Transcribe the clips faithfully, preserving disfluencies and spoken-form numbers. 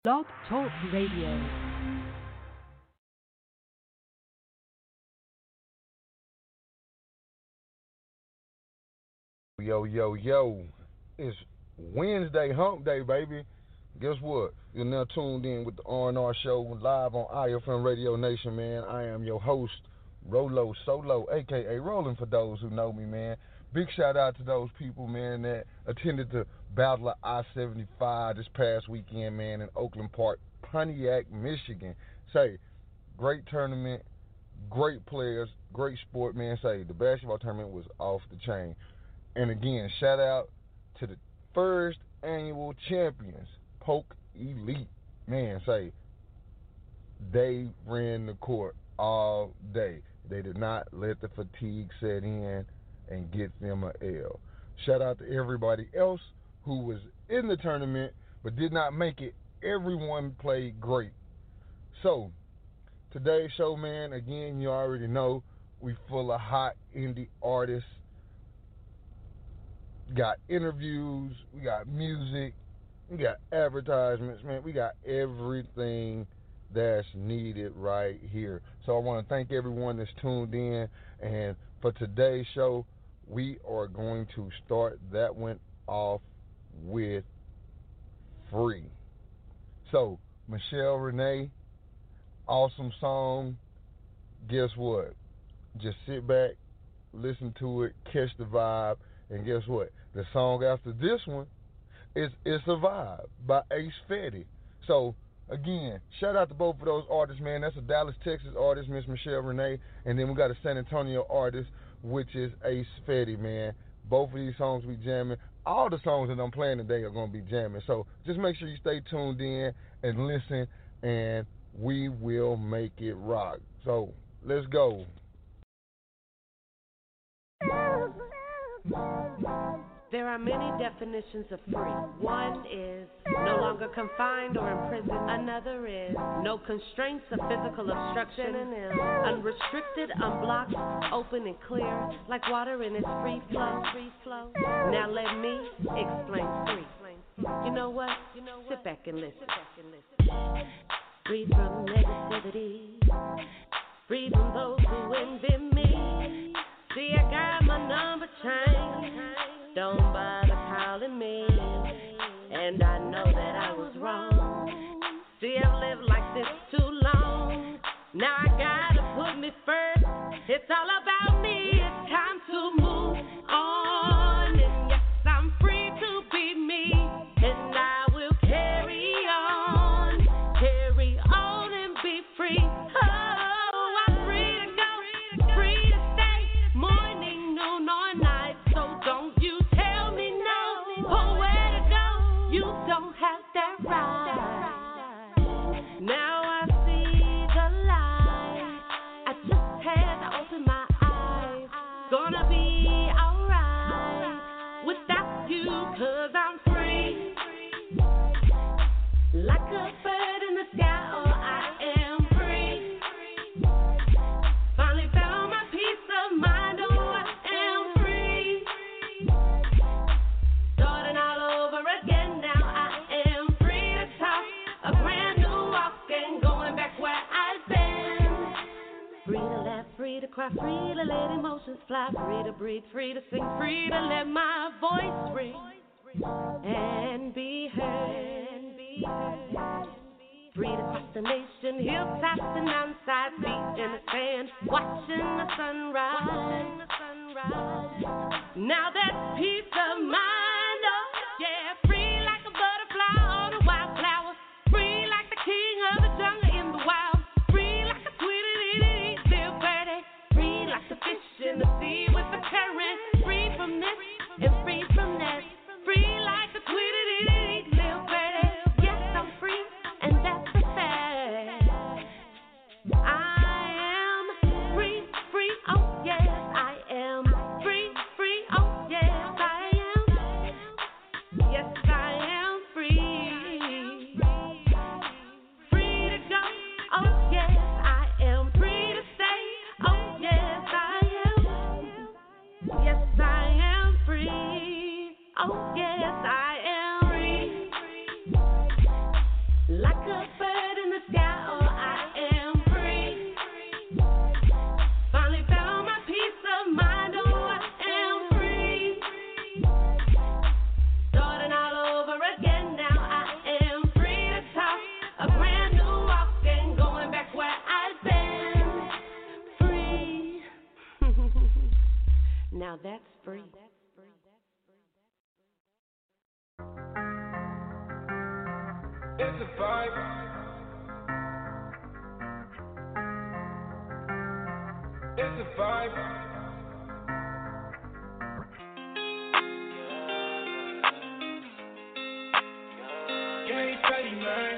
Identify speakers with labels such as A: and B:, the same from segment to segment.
A: Blog Talk Radio.
B: Yo, yo, yo. It's Wednesday, hump day, baby. Guess what? You're now tuned in with the R and R Show live on I F M Radio Nation, man. I am your host, Rolo Solo, a k a. Rolling for those who know me, man. Big shout out to those people, man, that attended the Battle of I seventy-five this past weekend, man, in Oakland Park, Pontiac, Michigan. Say, great tournament, great players, great sport, man. Say, the basketball tournament was off the chain. And again, shout out to the first annual champions, Polk Elite. Man, say, they ran the court all day. They did not let the fatigue set in and get them a L. Shout out to everybody else who was in the tournament but did not make it. Everyone played great. So, today's show, man, again, you already know, we full of hot indie artists. Got interviews, we got music, we got advertisements, man. We got everything that's needed right here. So I want to thank everyone that's tuned in. And for today's show, we are going to start that one off with Free. So, Michelle Renee, awesome song. Guess what? Just sit back, listen to it, catch the vibe, and guess what? The song after this one is It's a Vibe by Ace Fetty. So, again, shout out to both of those artists, man. That's a Dallas, Texas artist, Miss Michelle Renee, and then we got a San Antonio artist, which is Ace Fetty, man. Both of these songs we jamming. All the songs that I'm playing today are going to be jamming. So just make sure you stay tuned in and listen, and we will make it rock. So let's go.
C: There are many definitions of free. One is no longer confined or imprisoned. Another is no constraints of physical obstruction and is unrestricted, unblocked, open and clear, like water in its free flow. Free flow. Now let me explain free. You know what? Sit back and listen. Free from negativity. Free from those who envy me. See, I got my number changed. Don't bother calling me, and I know that I was wrong. See, I've lived like this too long. Now I gotta put me first. It's all about me. It's time to move on. And yes, I'm free to be me, and I will carry on, carry on and be free. Oh, I'm free to go, free to stay, morning, noon, or night. So don't you tell me no, or where to go. You don't have that right. Now I see the light. I just had to open my eyes. Gonna be alright without you, 'cause I'm free. Like a bird in the sky, oh, I am free. Finally found my peace of mind, oh, I am free. Starting all over again, now I am free to talk a brand new walk and going back where I've been. Free to laugh, free to cry, free to let emotions fly, free to breathe, free to sing, free to let my voice ring and be heard. Free to cross the nation, hilltops and mountainsides, feet in the sand, watching the sunrise. Now that's peace of mind, oh yeah. Free like a butterfly on a wildflower, free like the king of the jungle in the wild, free like a tweety little birdie, free like the fish in the sea with the current, free from this and free from that, free like the tweety little birdie. Yes, I'm free, and that's a fact. I am free, free, oh yes, I am free, free, oh yes, I am a bird in the sky. Oh, I am free. Finally found my peace of mind. Oh, I am free. Starting all over again now. I am free to talk a brand new walk and going back where I've been. Free. Now that's free.
A: It's a vibe. It's a vibe. You ain't steady, man.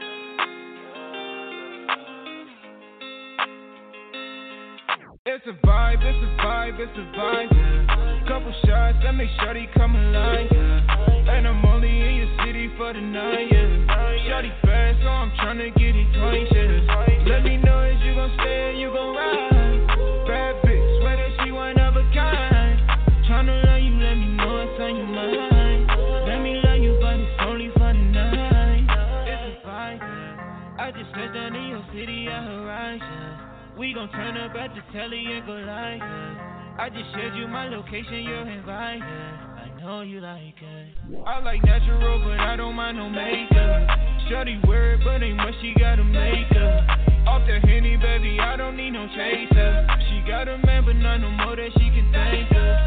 A: It's a vibe, it's a vibe, it's a vibe, yeah. Couple shots that make shawty come alive, yeah. And I'm only in your city for the night, yeah. Shawty fast, so I'm tryna get it twice, yeah. Let me know if you gon' stay and you gon' ride. Bad bitch, swear that she one of a kind. Tryna love you, let me know it's on your mind. Let me love you, but it's only for the night. It's a vibe, yeah. I just touched down in your city, I arrived, yeah. We gon' turn up at the telly and go live, yeah. I just shared you my location, you're invited. I know you like it. I like natural, but I don't mind no makeup. Shorty weird, but ain't much she gotta make up. Off the Henny, baby, I don't need no chaser. She got a man, but not no more that she can thank her.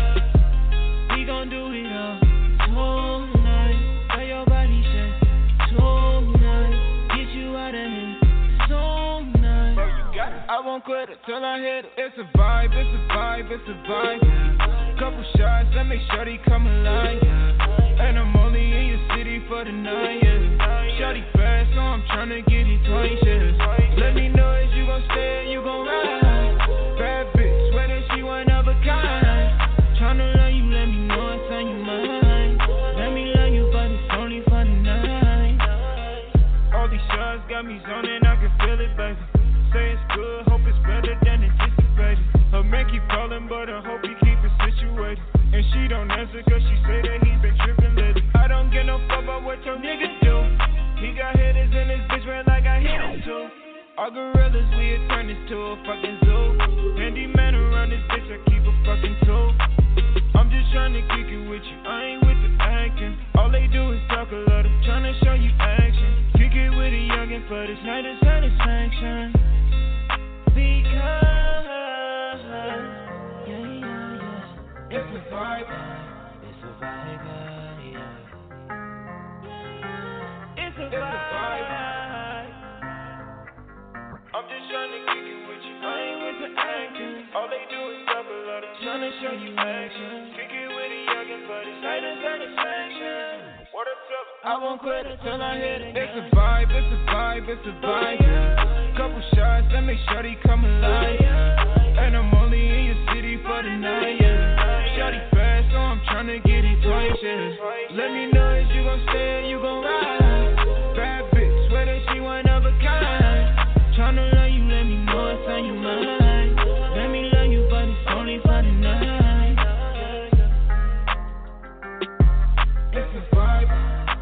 A: We gon' do it all tonight. Tell your body shake tonight. Get you out of here tonight. I won't quit it till I hit it. It's a vibe, it's a vibe, it's a vibe, yeah. Couple shots that make shawty come alive, yeah. And I'm only in your city for the night, yeah. Shawty fast, so I'm tryna get it twice, yeah. Let me know if you gon' stay and you gon' ride. Bad bitch, swear that she one of a kind. Tryna love you, let me know it's on your mind. Let me love you, but it's only for the night. All these shots got me zoning, I can feel it, baby. Say it's good, hope it's better than anticipated. Her man keep calling, but I hope he keep it situated. And she don't answer cause she say that he been tripping lately. I don't get no fuck about what your nigga do. He got hitters in his bitch red like I hit him too. All gorillas, we had turned this to a fucking zoo. Handyman around this bitch, I keep a fucking tool. I'm just trying to kick it with you, I ain't with the acting. All they do is talk a lot, I'm trying to show you action. Kick it with a youngin' for this night of satisfaction. Because, yeah, yeah, yeah. It's a vibe, it's a vibe, yeah. It's a vibe. I'm just trying to kick it with you, I ain't with the acting. All they do is talk a lot, I'm trying to show you action. Kick it with a youngin' for this night of satisfaction. What a tip, I won't quit it till I hit it. It's a vibe, it's a vibe, it's a vibe, yeah. Couple shots that make shawty come alive, yeah. And I'm only in your city for the night, yeah. Shawty fast, so I'm tryna get it twice, yeah. Let me know if you gon' stay and you gon' ride. Bad bitch, swear that she one of a kind. Tryna love you, let me know it's on your mind. Let me love you, but it's only for the night. It's a vibe.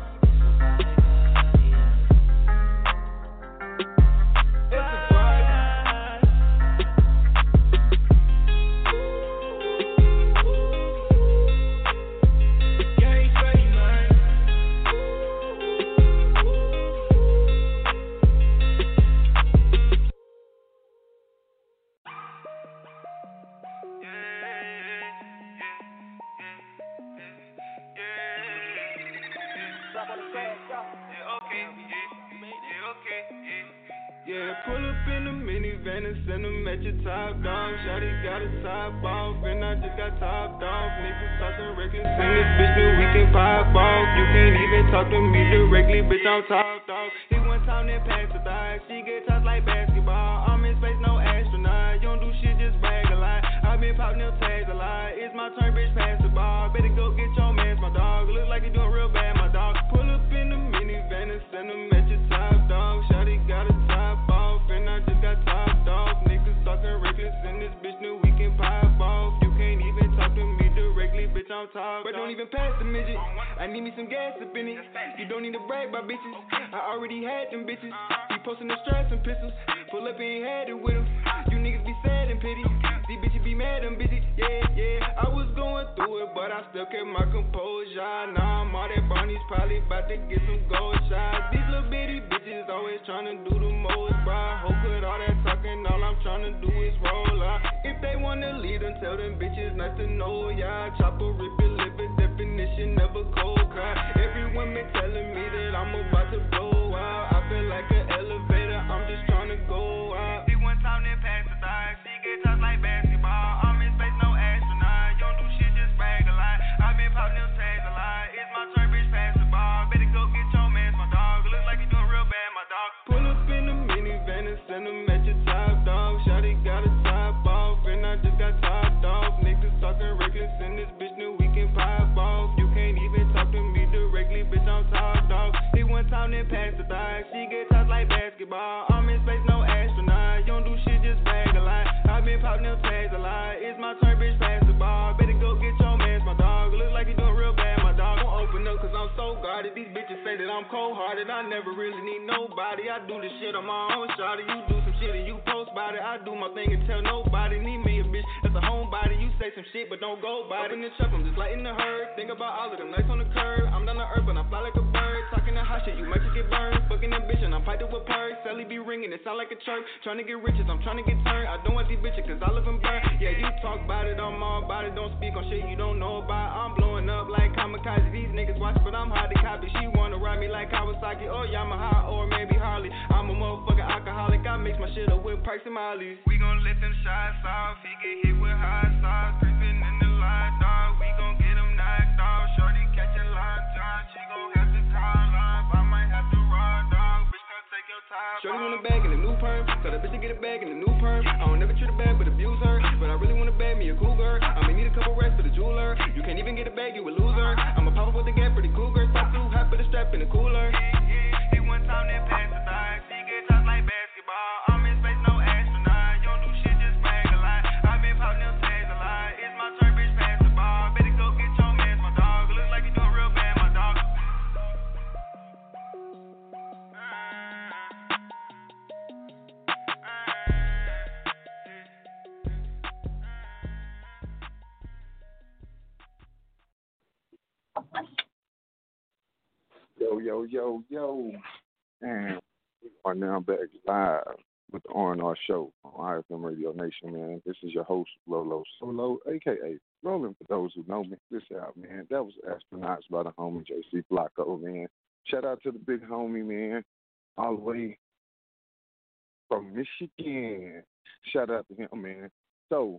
A: Yeah, pull up in the minivan and send them at your top dog. Shawty got a top off, and I just got topped off. Niggas talking reckless, and this bitch knew we can pop off. You can't even talk to me directly, bitch, I'm top dog. He one time then pass the thigh, she get tossed like basketball. I'm in space, no astronaut, you don't do shit, just brag a lot. I been popping them tags a lot, it's my turn, bitch, pass the ball. Better go get your mans, my dog, look like you doing real bad, my dog. Pull up in the minivan and send them at your top dog. Shawty got a top off, and I just got topped off. Niggas talking reckless, and this bitch knew we can pop off. You can't even talk to me directly, bitch, I'm tall. But don't even pass the midget. I need me some gas up in it. You don't need to brag about bitches. I already had them bitches. He posting the stress and pistols. Pull up and ain't had it with him. You niggas be sad and pity. These bitches be mad and busy. Yeah, yeah. I was going through it, but I still kept my composure. Now I'm all that Barney's probably about to get some gold shots. These little bitty bitches always tryna do the most, bro. Hope with all that talking, all I'm tryna do is roll out. If they wanna lead them, tell them bitches not to know, yeah. Chopper, rip it, live it, definition, never cold cry. Every woman telling me that I'm about to blow out. I feel like an elevator, I'm just tryna go out. See one time then pass the thigh, she get tough like basketball. I'm in space, no astronaut. You don't do shit, just brag a lot. I've been popping them tags a lot. It's my turn, bitch, pass the ball. Better go get your man, my dog. Looks like you doing real bad, my dog. Pull up in the minivan and send them at your top dog. Shawty got a top off, and I just got topped off. Niggas talking reckless in this bitch, knew we can pop off. You can't even talk to me directly, bitch, I'm top dog. See one time then pass the thigh. She get tossed like basketball. I'm in space, no astronaut. You don't do shit, just brag a lot. I've been popping them tags a lot. It's my turn, bitch, pass the ball. Better go get your man, my dog. Looks like you doing real bad, my dog. Don't open up, cause I'm so guarded. These bitches say that I'm cold-hearted. I never really need nobody. I do this shit on my own, shawty. You do some shit and you post about it. I do my thing and tell nobody. Need me a bitch that's a homebody. You say some shit, but don't go by it. In the truck, I'm just lighting the herd. Think about all of them nights on the curb. I'm down to earth, but I fly like a bird. Talking that hot shit, you might just get burned. Fucking that bitch, and I'm piped with purse. Sally be ringing, it sound like a church. Trying to get riches, I'm trying to get turned. I don't want these bitches, cause all of them burn. Yeah, you talk about it, I'm all about it. Don't speak on shit you don't know about. I'm blowing up like kamikaze. These niggas watch, but I'm hard to copy. She wanna ride me like Kawasaki or Yamaha or maybe Harley. I'm a motherfucking alcoholic. I mix my shit up with Perks and Molly's. We gon' let them shots off. He get hit with hot sauce. Creeping in the line, dog. We gon' get him knocked off. Shorty catching line, John. She gon' have to call off. I might have to ride, dog. Bitch, come take your time. Shorty want a bag in a new perm. Tell that bitch to get a bag in a new perm. I don't never treat a bag but abuse her. But I really wanna bag me a cougar. I'ma need a couple racks for the jeweler. You can't even get a bag, you a loser. I'ma pop up with the gap for the cougar. Stop too hot for the strap in the cooler. Hit one time then pass the thigh. She get tossed like basketball. I'm in space, no astronaut. You don't do shit, just brag a lot. I've been popping them tags a lot. It's my turn, bitch, pass the ball. Better go get your man, my dog. Looks like you doing real bad, my dog.
B: Yo, yo, yo, yo. And we are now back live with the R and R Show on I F M Radio Nation, man. This is your host, Lolo Solo, a k a. Rolling, for those who know me. This out, man. That was Astronauts by the homie J C Flacco, man. Shout out to the big homie, man, all the way from Michigan. Shout out to him, man. So,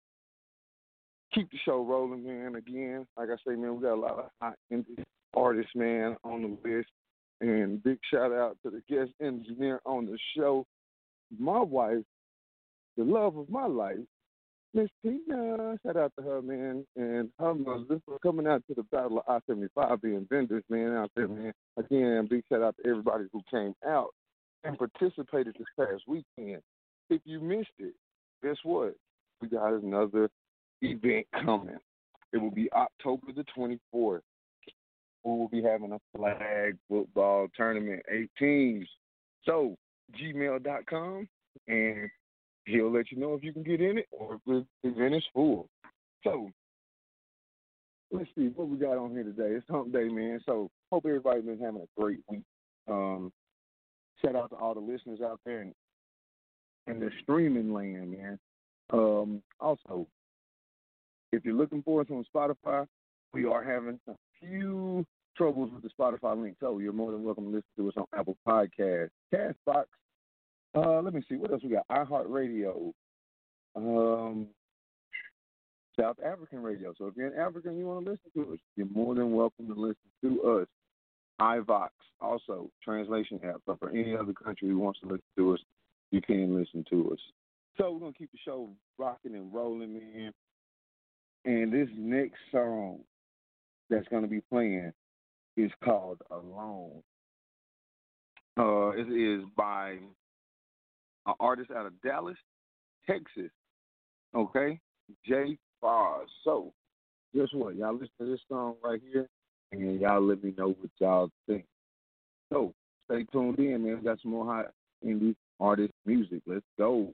B: keep the show rolling, man. Again, like I say, man, we got a lot of hot indie artists, man, on the list. And big shout out to the guest engineer on the show, my wife, the love of my life, Miss Tina. Shout out to her, man, and her mother for coming out to the Battle of I seventy-five, being vendors, man, out there, man. Again, big shout out to everybody who came out and participated this past weekend. If you missed it, guess what? We got another event coming. It will be October the twenty-fourth. We will be having a flag football tournament, eight teams. So, gmail dot com, and he'll let you know if you can get in it or if the event is full. So, let's see what we got on here today. It's hump day, man. So, hope everybody's been having a great week. Um, shout out to all the listeners out there in, in the streaming land, man. Um, also, if you're looking for us on Spotify, we are having a few troubles with the Spotify link, so you're more than welcome to listen to us on Apple Podcasts, Castbox. Uh, let me see, what else we got? iHeartRadio, um, South African radio. So if you're in Africa and you want to listen to us, you're more than welcome to listen to us. iVox, also translation app. So for any other country who wants to listen to us, you can listen to us. So we're gonna keep the show rocking and rolling, man. And this next song that's going to be playing is called Alone. Uh, it is by an artist out of Dallas, Texas. Okay? Jay Foz. So, guess what? Y'all listen to this song right here, and y'all let me know what y'all think. So stay tuned in, man. We got some more hot indie artist music. Let's go.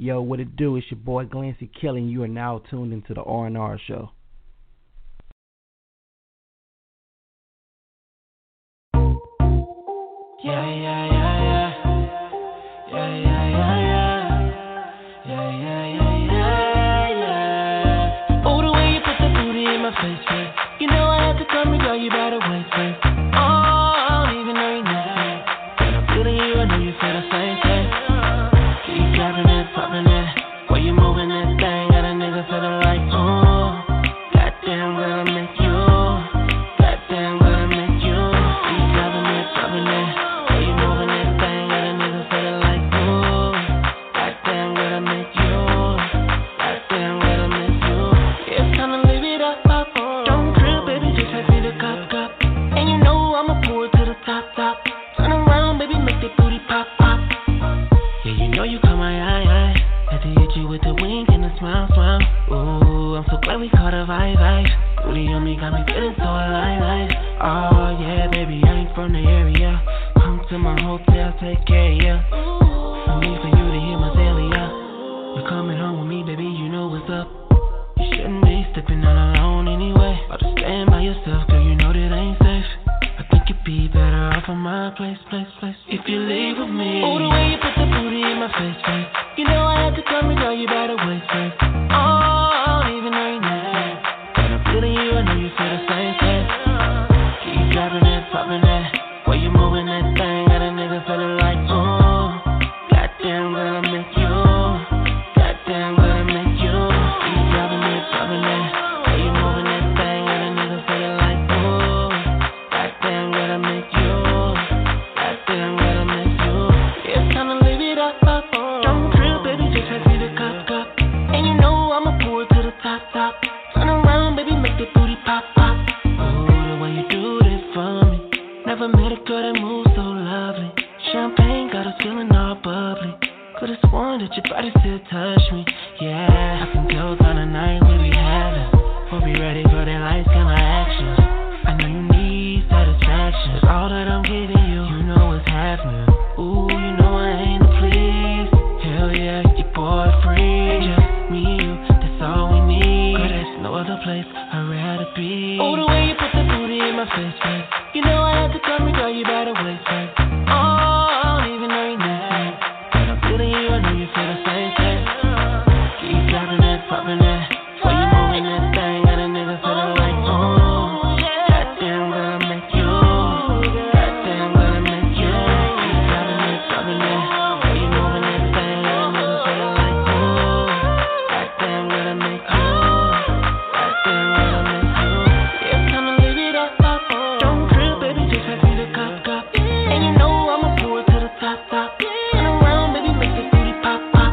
D: Yo, what it do? It's your boy Glancy Kelly, and you are now tuned into the R and R Show.
E: Yeah, yeah, yeah, yeah. Yeah, yeah, yeah, yeah. Yeah, yeah, yeah, yeah, yeah. Oh, the way you put the booty in my face, face. You know I have to come and girl, you better wait, wait. Oh, I don't even know your name. But I'm feeling you, I know you feel the same thing. Keep grabbing it, popping it. While you moving that thing, got a nigga feeling like, oh, goddamn, gonna make you. Goddamn, gonna make you. Keep grabbing it, popping it. While you moving that thing, got a nigga feeling like, oh, goddamn, gonna make you. Goddamn, gonna make you. It's time to live it up, up. Don't trip, baby, just pass me the cup, cup. And you know I'ma pour it to the top, top. Turn around, baby, make that booty pop, pop. Yeah, you know you caught my eye, eye. Had to hit you with the wink and the smile, smile. Ooh, I'm so glad we caught a vibe, vibe. Booty on me got me feeling so alive, alive. Oh yeah, baby, I ain't from the area. Come to my hotel, take care of ya. No need for you to hear my daily, yeah. You're coming home with me, baby, you know what's up. You shouldn't be stepping out alone anyway. I'll just stand by yourself, girl, you know that ain't safe. I think you'd be better off in my place, place, place. If you leave with me. Oh, the way you put the booty in my face, face. You know I had to come and girl, you better wait, wait. Oh, I don't even know your name. But I'm feeling you, I know you feel the same thing. Keep grabbing it, popping it. While you moving that thing, got a nigga feeling like, oh, goddamn, gonna make you. Goddamn, gonna make you. Keep grabbing it, popping it. While you moving that thing, got a nigga feeling like, oh, goddamn, gonna make you. Goddamn, gonna make you. It's time to live it up, up. Don't trip, baby, just pass me the cup, cup. And you know I'ma pour it to the top, top. Turn around, baby, make that booty pop, pop. Oh, the way you do this for me. Never met a girl that moves so lovely. Champagne got us feeling all bubbly. Could've sworn that your body still touched me. Yeah, I can tell on the night we be having. We'll be ready for that lights, camera action. I know you need satisfaction. Cause all that I'm giving you, you know what's happening. Ooh, you know I ain't to please. Hell yeah, your boy free. Just me and you, that's all we need. Girl, there's no other place I'd rather be. Oh, the way you put the booty in my face, face. You know I have to come and girl, you better wait, wait. Oh, I don't even know your name. But I'm feeling you, I know you feel the same thing. Keep grabbing it, popping it. While you moving that thing, got a nigga feeling like, oh, goddamn, gonna make you. Goddamn, gonna make you. Keep grabbing it, popping it. While you moving that thing, got a nigga feeling like, oh, goddamn, gonna make you. Goddamn, gonna make you. It's time to live it up, up. Don't trip, baby, just pass me the cup, cup. And you know I'ma pour it to the top, top. Turn around, baby, make that booty pop, pop.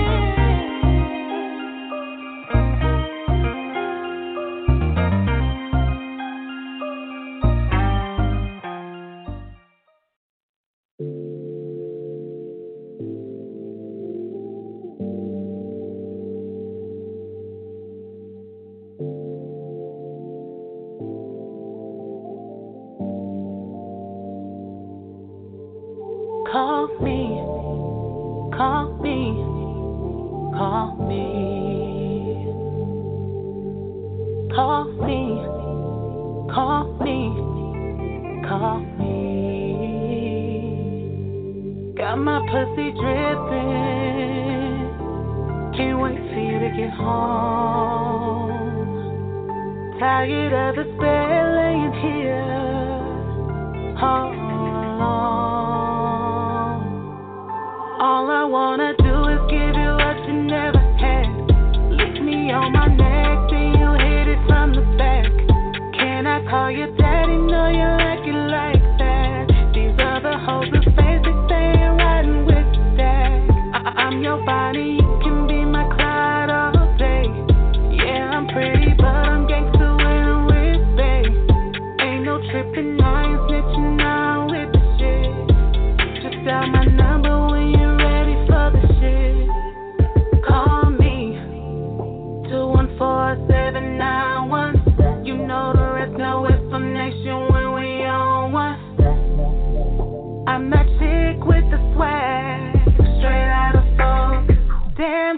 E: Call me, call me, call me, call me, call me, call me. Got my pussy dripping, can't wait for you to get home. Tired of the spell laying here all alone. All I wanna do is give you what you never had. Lift me on my neck, then you hit it from the back. Can I call you daddy? No, you like it like that. These other hoes are fancy, saying riding with your dad. I- I'm your body, you can be my Clyde all day. Yeah, I'm pretty, but I'm gangsta when I'm with babe. Ain't no tripping, I ain't snitching out with the shit. Just dial my number when you're ready for the shit. Call me, two one four seven nine one. You know the rest, no explanation when we on one. I'm that chick with the swag, straight out of Vogue. Damn,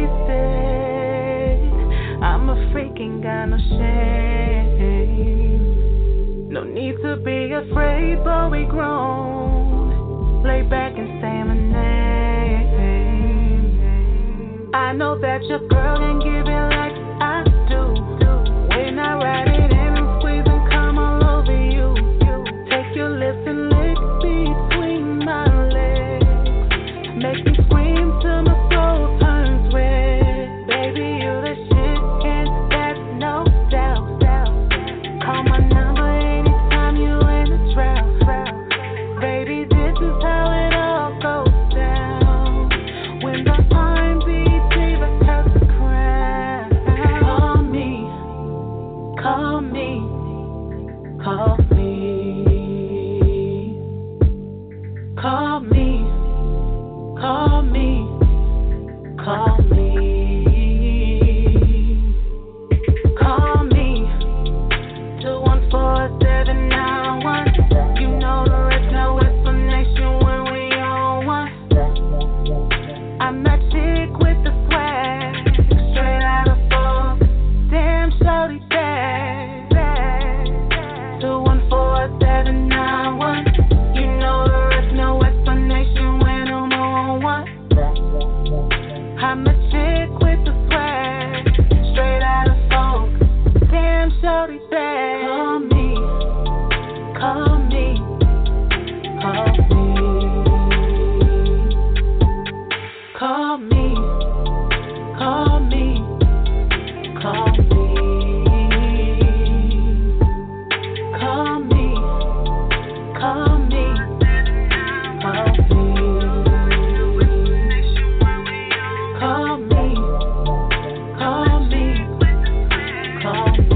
E: wasted. I'm a freak, ain't got no shame. No need to be afraid, but we grown. Lay back and say my name. I know that your girl can give it like I do. When I ride it in and squeeze and come all over you. Take your lips and lick between my legs. Make me scream till my soul turns red. Baby, you the shit and that's no doubt. Call my number anytime you in the drought. Baby, this is how it all goes down. When the R and B diva has the crown. Call me, call me, call me, call me, call me, call me, call me, two one four seven nine one. You know the rest, no explanation when we on one. I'm that chick with the swag, straight out of fall. Damn, shorty bad. Two one four seven nine one. You know the rest, no explanation when I'm on one. I'm a chick with the swag, straight out of folk. Damn, shorty bad. Call me, call me, call me, call me, call me, call me, call me, call me, call me, call me, call me.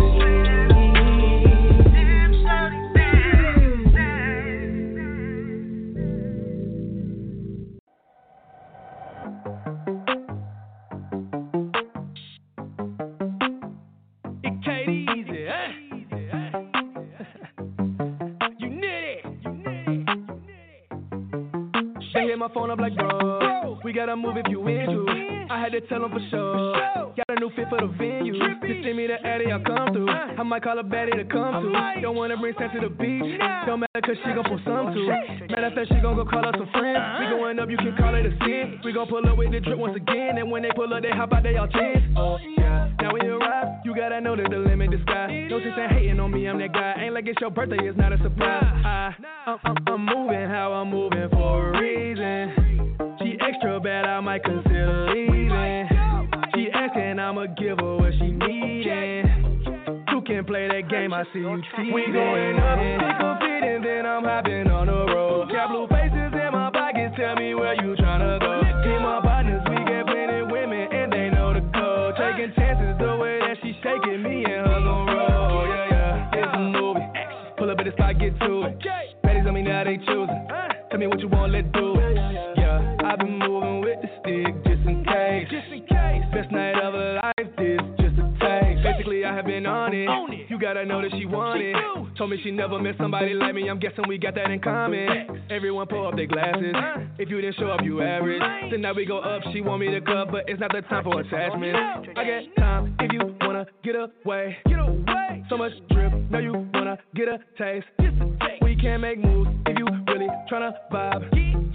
F: My phone up like, bro, we gotta move if you into it. I had to tell him for sure. Got a new fit for the venue. Just send me the Addy, I'll come through. I might call a baddie to come through. Don't wanna bring Sam to the beach. Don't matter cause she gon' pull some too. Matter of fact, she gon' go call up some friends. We going up, you can call it a sin. We gon' pull up with the drip once again. And when they pull up, they hop out, they all tense. Oh, yeah. Now when you arrive, you gotta know that the limit is sky. No sense in hating on me, I'm that guy. Ain't like it's your birthday, it's not a surprise. I, I'm, I'm, I'm moving how I'm moving for a reason. She extra bad, I might consider leaving. She asking, I'ma give her what she needin'. You can play that game, I see you teasing. We going up, pick a fit, and then I'm hopping on the road. Got blue faces in my pockets, tell me where you tryna go. Team my partners, we get plenty women, and they know the code. Taking chances, the way that she shaking me and her gon' roll. Yeah, yeah, it's a movie. Pull up at the spot, get to it. Baddies on me now, they choosing. Tell me what you want, let's do it. Yeah, I've been moving with the stick just in case. Just in case. Best night of her life, this just a taste. Basically, I have been on it. You gotta know that she want it. Told me she never met somebody like me. I'm guessing we got that in common. Everyone pull up their glasses. If you didn't show up, you average. Then now we go up. She want me to cut, but it's not the time for attachment. I got time if you wanna get away. Get away. So much drip, now you wanna get a taste. We can't make moves if you really tryna vibe.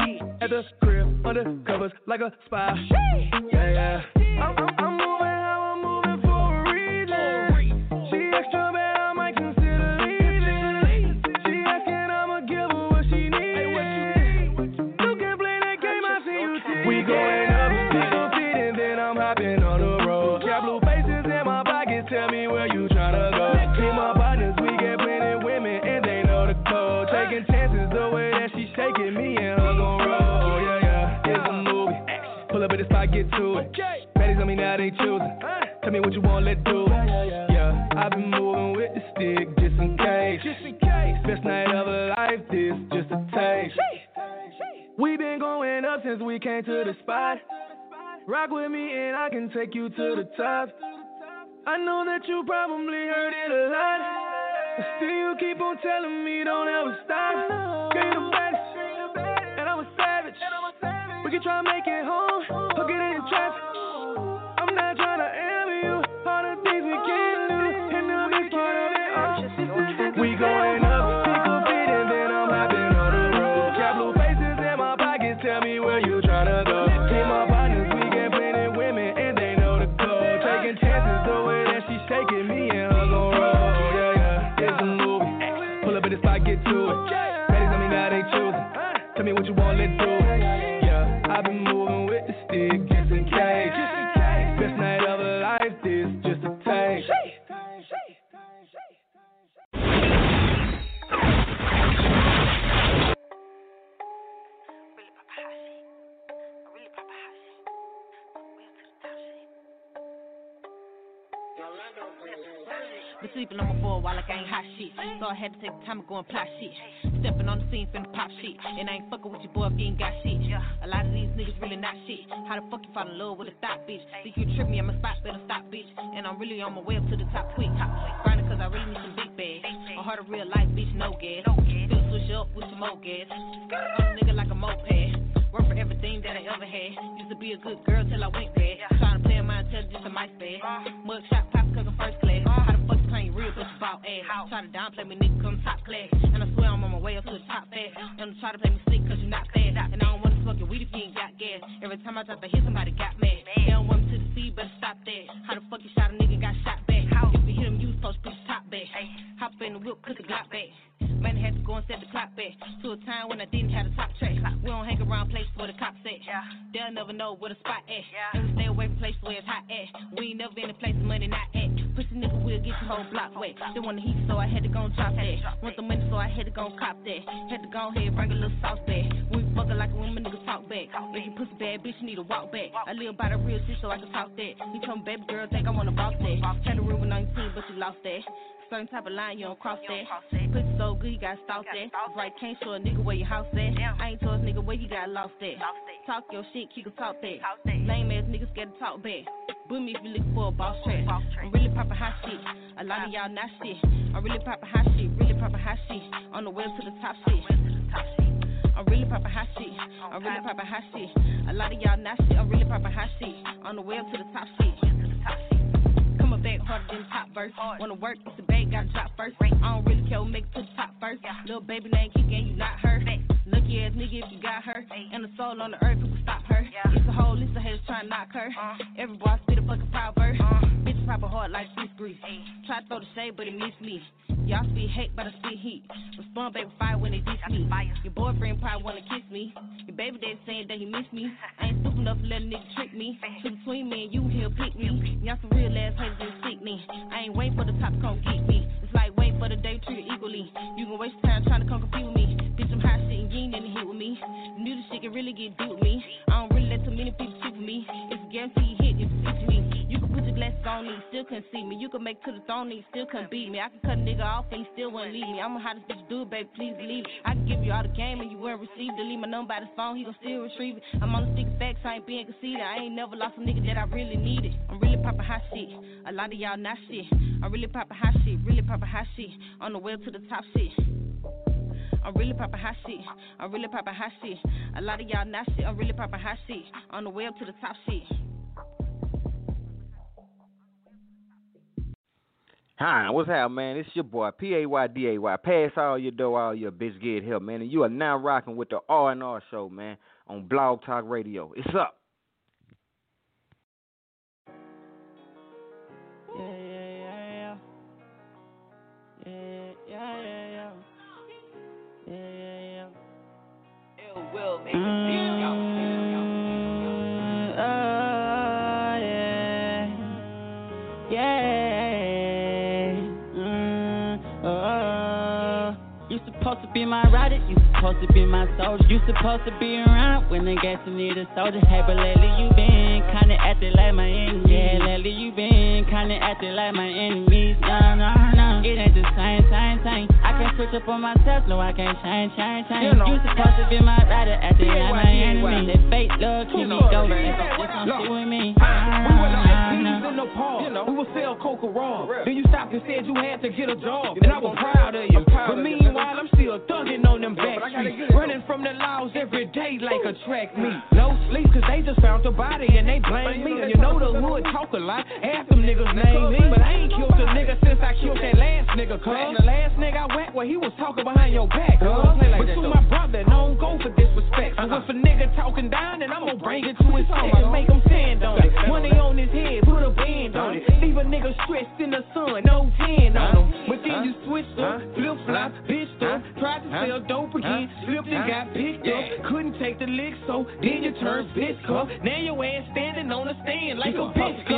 F: At the crib, under covers like a spy. Yeah, yeah. I'm, I'm, I'm moving how I'm moving for a reason. She extra bad, I might consider leaving. She asking, I'ma give her what she needs. You can play that game, I see you teasing. We going up, pick a fit, and then I'm hopping on the road. Got blue faces in my pockets, tell me where you tryna go. Keep my partners, we get plenty women, and they know the code. Taking chances, the way that she shaking me and her gon' roll. Yeah, yeah, it's a movie. Pull up at the spot, get to it. Baddies on me now, they choosing. Tell me what you want, let's do it. Yeah, I've been moving with the stick just in case. Best night of her life, this just a taste. We been going up since we came to the spot. Rock with me and I can take you to the top. I know that you probably heard it a lot, but still you keep on telling me don't ever stop. Girl, you the baddest, and I'm a savage. We can try to make it home, or get in traffic. of a life, this just a taste.
G: Been sleeping on my board while I ain't hot shit. So I had to take time to go and plot shit. Stepping on the scene, finna pop shit. And I ain't fucking with your boy if you ain't got shit. A lot of these niggas really not shit. How the fuck you fall in love with a thought, bitch? Think you trip me, I'm a spot, better stop, bitch. And I'm really on my way up to the top quick. Grinding cause I really need some big bags. A heart of real life, bitch, no gas. Still switch up with some more gas. I'm a nigga like a moped. Work for everything that I ever had. Used to be a good girl till I went bad. Trying to play my intelligence in my bed. Mug shot pop cause I'm first class. How the fuck you claim real but you bought ass? Try to downplay me, nigga, come top class. And I swear I'm on my way up to the top fast. And try to play me sick cause you not fast. And I don't wanna smoke your weed if you ain't got gas. Every time I drop a hit, somebody got mad. They don't want me to the sea, better stop that. How the fuck you shot a nigga and got shot back? If you hit him, you supposed to put your top back. Hop in the whip, put the Glock back. Man, I had to go and set the clock back to a time when I didn't have the top track. We don't hang around places where the cops at. They'll never know where the spot at. And we stay away from places where it's hot at. We ain't never in a place where money not at. Pussy nigga will get your whole block wet. They want the heat, so I had to go and drop that. Want the money, so I had to go and cop that. Had to go ahead, bring a little sauce back. We fuckin' like a woman, nigga talk back. If you pussy bad, bitch, you need to walk back. I live by the real shit, so I can talk that. You told me, baby girl, think I wanna boss that. Had a room with nineteen, but you lost that. Certain type of line, you don't cross that. Pussy so good, you gotta stalk that. That's right, can't show a nigga where your house at. I ain't told a nigga where you got lost at. Talk your shit, keep it talk that. Lame ass niggas scared to talk back. Boom me if you looking for a boss track. I'm really poppin' hot shit. A lot of y'all not shit. I'm really poppin' hot shit, really poppin' hot shit. On the way to the top shit. I'm really poppin' hot shit. I'm really poppin' hot shit. A lot of y'all not shit. I'm really poppin' hot shit. On the way up to the top shit. Coming back harder than the top verse. Wanna work, it's a bag, gotta drop first. I don't really care what make it to the top first. Little baby name kickin', you not her. Lucky ass nigga if you got her. And the soul on the earth, who can stop her? It's a whole list of haters trying to knock her. Every boy spit a fucking proverb. Bitch pop a heart like fish grease. Try to throw the shade, but it missed me. Y'all spit hate, but I spit heat. Respond baby fire when they diss me. Your boyfriend probably wanna kiss me. Your baby daddy saying that he miss me. I ain't stupid enough to let a nigga trick me. So between me and you, he'll pick me. Y'all some real ass haters and sick me. I ain't waiting for the top to come get me. It's like waiting for the day treated equally. You can waste time trying to come compete with me. Bitch, I'm hot shit and you ain't in the hit with me. You knew this shit can really get deep with me. I don't really let too many people shoot with me. It's a guaranteed hit if you see me. You can put your glasses on and you still couldn't see me. You can make to the throne and you still couldn't beat me. I can cut a nigga off and you still wouldn't leave me. I'm the hottest bitch do it, baby, please believe it. I can give you all the game and you wouldn't receive it. Leave my number by the phone, he gon' still retrieve it. I'm on the stick facts, I ain't being conceited. I ain't never lost a nigga that I really needed. I'm really poppin' hot shit. A lot of y'all not shit. I'm really poppin' hot shit, really poppin' hot shit. On the way up to the top shit. I'm really poppin' hot shit. I'm really poppin' hot shit. A lot of y'all not shit. I'm really poppin' hot shit. On the way up to the top shit.
H: Hi, what's happening, man? It's your boy, P A Y D A Y. Pass all your dough, all your bitch get help, man. And you are now rocking with the R and R show, man, on Blog Talk Radio. It's up.
E: Yeah, yeah, yeah, yeah. Yeah, yeah, yeah, yeah. Yeah, yeah, yeah. Ill will make it. Yeah. Supposed to be my rider, you supposed to be my soldier. You supposed to be around when the gas you need a soldier. Hey, but lately you been kinda acting like my enemy. Yeah, lately you been kinda acting like my enemies. No, no, no, it ain't the same, same, same. I can't switch up on myself, no, I can't change, change, change. You, know. You supposed to be my rider, acting like my enemy. That fake love keep me going. This don't shit with me.
I: We were like peas in the park. You know, we would sell Coca raw. Then you stopped and said you had to get a job, and I was proud of you. But meanwhile, I'm still thugging on them back streets, running from the laws every day like a track meet. No sleep, cause they just found the body and they blame me. And you know the hood talk a lot, half them niggas name me. But I ain't killed a nigga since I killed that last nigga, cuz the last nigga I went where he was talking behind your back, cuz. But to my brother, don't go for disrespect. So if a nigga talking down, then I'm gonna bring it to his head and make him stand on it. Money on his head, put a band on it. Leave a nigga stressed in the sun, no tan on him. But then you switch up, flip flop, bitch up. Tried to sell dope again, slipped and got picked up. Couldn't take the lick, so then you turned bitch up. Now your ass standing on the stand like a bitch.
E: Be my rider,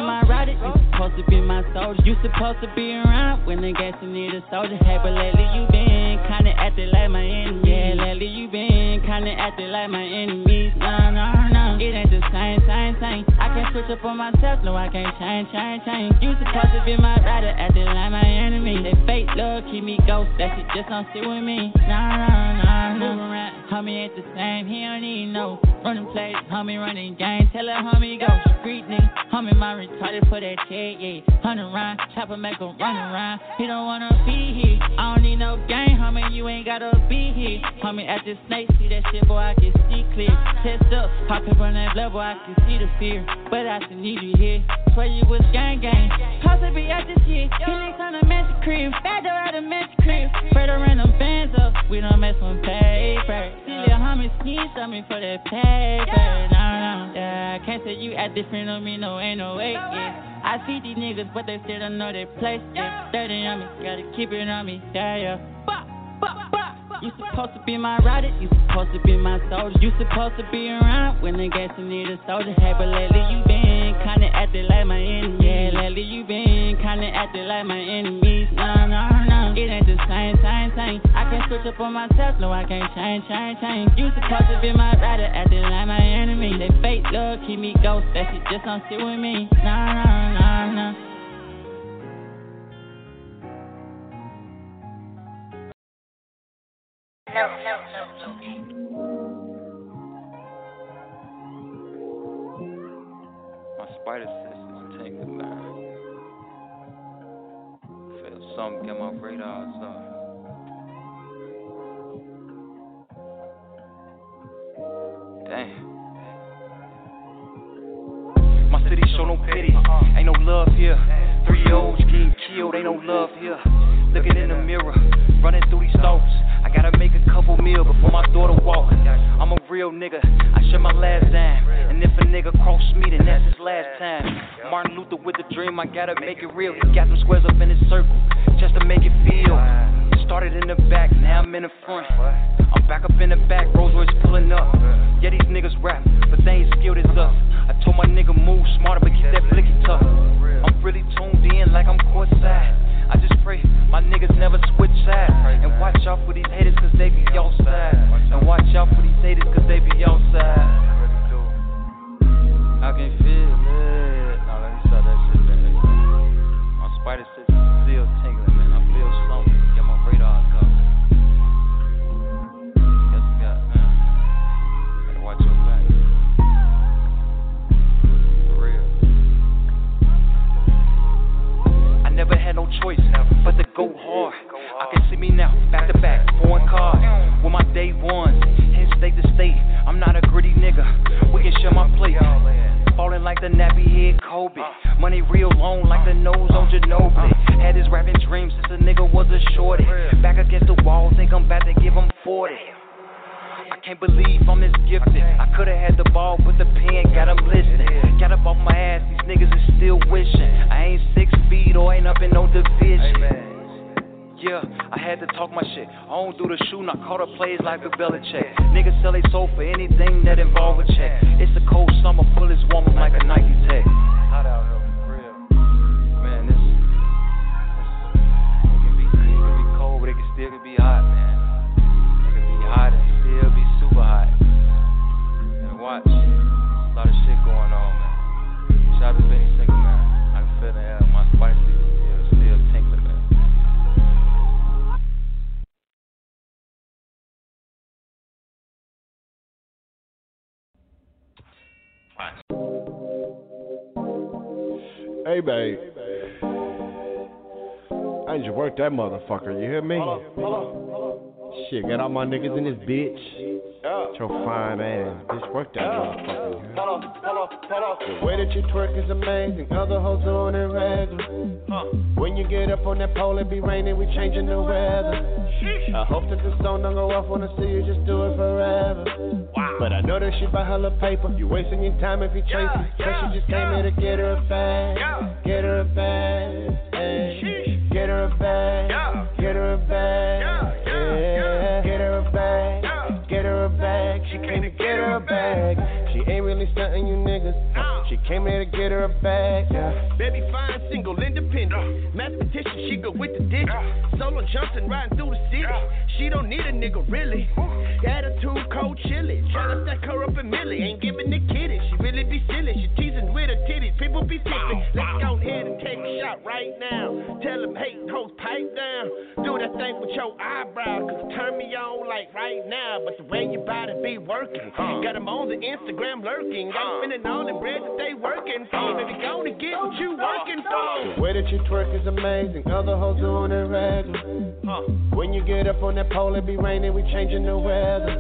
J: ride it. You supposed to be my soldier. You supposed to be around when the gas you need a soldier. Hey, but lately you been kinda acting like my enemy. Yeah, lately you been kinda acting like my enemies. No, no, no, it ain't the same, same, same. I can't switch up on myself, no, I can't change, change, change. You supposed to be my rider, acting like my enemy. They fake love, keep me ghost, that shit just don't sit with me. Nah, nah, nah, move around, homie ain't the same, he don't need no running plays, homie running game, tell that homie go street nigga, homie my retarded for that check, yeah. Hundred round, chopper make him run around, he don't wanna be here. I don't need no game, homie, you ain't gotta be here. Homie at the snake, see that shit, boy, I can see clear. Test up, pop up on that blood, boy, I can see the fear, but I still need you here. Swear you was gang gang, supposed to be at this shit. He links on the mansion crib, bad door at the mansion crib. Spread the random bands up, we don't mess with paper. See little homies sneeze on me for that paper. Nah, nah, yeah, I can't say you act different on me, no, ain't no way, yeah. I see these niggas, but they still don't know their place, yeah. thirty on me, gotta keep it on me, yeah, yeah. You supposed to be my rider, you supposed to be my soldier. You supposed to be around when the gas you need a soldier. Hey, but lately you been kinda acting like my enemy. Yeah, lately you been kinda acting like my enemies. No, no, no, it ain't the same, same, same. I can't switch up on myself, no, I can't change, change, change. You supposed to be my rider, acting like my enemy. They fake love, keep me ghost, that shit just don't sit with me. No, no, no, no.
K: No, no, no, no.
L: My spider sense is tingling, man. Feel something get my radars up. Damn. My city show no pity, ain't no love here. Three-year-olds getting killed, ain't no love here. Looking in the mirror, running through these thoughts. I gotta make a couple meal before my daughter walk. I'm a real nigga, I share my last dime. And if a nigga cross me, then that's his last time. Martin Luther with the dream, I gotta make it real. He got some squares up in his circle, just to make it feel. Started in the back, now I'm in the front. I'm back up in the back, Rolls Royce pulling up. Yeah, these niggas rap, but they ain't skilled as us. I told my nigga move smarter, but keep that blicky tough. I'm really tuned in like I'm courtside. I just pray my niggas never switch sides. And watch out for these haters cause they be outside. And watch out for these haters cause they be outside. I can feel it. Now let me start that shit back. My spider sense is still tingling, man. I feel something. Get my radar up. Guess we got, man. Gotta watch your back. For real. I never had no choice but to go hard. I can see me now, back to back, foreign cars. With my day ones, in state to state. I'm not a gritty nigga, we can share my plate. Falling like the nappy head Kobe. Money real long like the nose on Ginobili. Had his rapping dreams since a nigga was a shorty. Back against the wall, think I'm about to give him forty. I can't believe I'm this gifted. I could've had the ball, but the pen got him listening. Got up off my ass, these niggas is still wishing. I ain't six feet or ain't up in no division. Yeah, I had to talk my shit. I don't do the shooting, I call the plays like a Belichick. Niggas sell they soul for anything that involve a check. It's a cold summer, bullets warm them like a Nike Tech. Hot out here, for real. Man, this, this it can be, it can be cold, but it can still can be hot, man. It can be hot and still be super hot. And watch, a lot of shit going on, man. Shout out to Benny Singer, man. I can feel the air, my spicy is still tingling, man.
M: Hey, babe. I need you to work that motherfucker, you hear me? Hello, hello, hello. Shit, got all my niggas in this bitch. Yeah. Your fine ass, bitch, work that yeah. motherfucker. Yeah. Hello, hello, hello. The way that you twerk is amazing, other hoes doing it regular. Huh. When you get up on that pole, it be raining, we changing the weather. Sheesh. I hope that the song don't go off, wanna see you just do it forever. Wow. But I know that shit by hella paper, you wasting your time if you chase yeah, it. Yeah, so she just yeah. came here to get her a bag, yeah. get her a bag, hey. Get her a bag, yeah. get her a bag, yeah. Yeah. Yeah. Get her a bag, yeah. get her a bag. She came to get her a bag. She ain't really stunting you niggas. No. She came here to get her a bag. Yeah. Baby
K: single, independent. Mathematician, she go with the digits. Solo Johnson riding through the city. She don't need a nigga, really. Attitude, cold, chilly. Tryna stack her up in Millie. Ain't giving the kitty. She really be silly. She teasing with her titties. People be tipping. Let's go ahead and take a shot right now. Tell them hating hoes pipe down. Do that thing with your eyebrows. Cause turn me on like right now. But the way your body be working. Got them on the Instagram lurking. Got them spending all the bread that they working for. Baby, go to get what you working for.
M: The way that you twerk is amazing. Other hoes doing it regular. Huh. When you get up on that pole, it be raining, we changing the weather.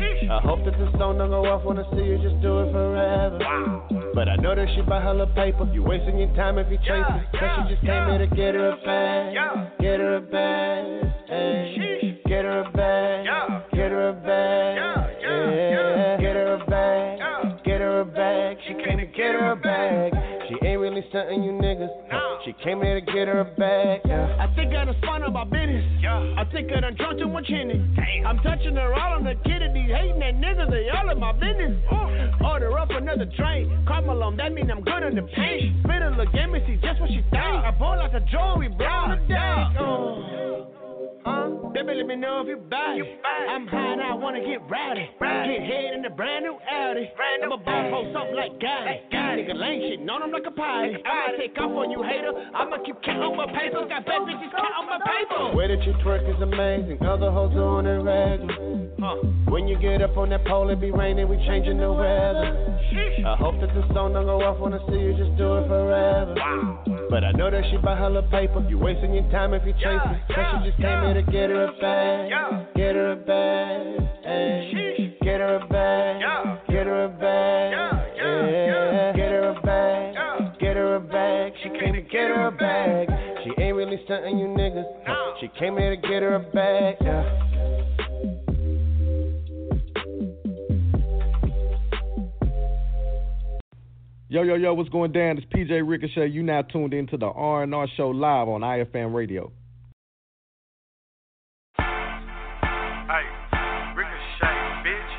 M: I hope that the song don't go off, wanna see you just do it forever. Wow. But I know that she buy hella paper. You wasting your time if you chase yeah, it. Cause yeah, she just yeah. came here to get her a bag. Yeah. Get her a bag. Ay. Get her a bag. Yeah. Get her a bag. Yeah. Yeah. Yeah. Get her a bag. Yeah. Get her a bag. She came to get her a bag. She ain't really stunting you niggas. No. She came here to get her a bag. Yeah.
K: I think I done spun up my business. Yeah. I think I done drunk too much Henny. I'm touching her all on the kitty. These hating that niggas, they all in my business. Ooh. Order up another drink. Caramel on, that mean I'm good in the paint. Spit a look at me, see just what she think. I ball like a jewelry, blow the day. Oh. Huh? Baby, let me know if you buy it. I'm high and I wanna get rowdy. Get head in the brand new Audi. I'm a ball for something like Gotti. Nigga lame shit, known I'm like a pie. I'ma take off on you, hater. I'ma keep counting my paper. Got bad bitches counting my paper.
M: The way that you twerk is amazing. Other hoes doing it regular. Huh. When you get up on that pole, it be raining, we changing the weather. I hope that the song don't go off, wanna see you just do it forever. Wow. But I know that she buy hella paper. You wasting your time if you chase yeah, it. Cause yeah, she just came yeah. here to get her a bag. Yeah. Get her a bag. Ay. Get her a bag. Yeah. Get her a bag. Yeah. Yeah. Yeah. Get her a bag. Yeah. Get her a bag. She came to get her a bag. She ain't really stunting you niggas. No. She came here to get her a bag. Yeah.
B: Yo, yo, yo, what's going down? It's P J Ricochet. You now tuned into the R and R Show live on I F M Radio.
N: Hey, Ricochet, bitch.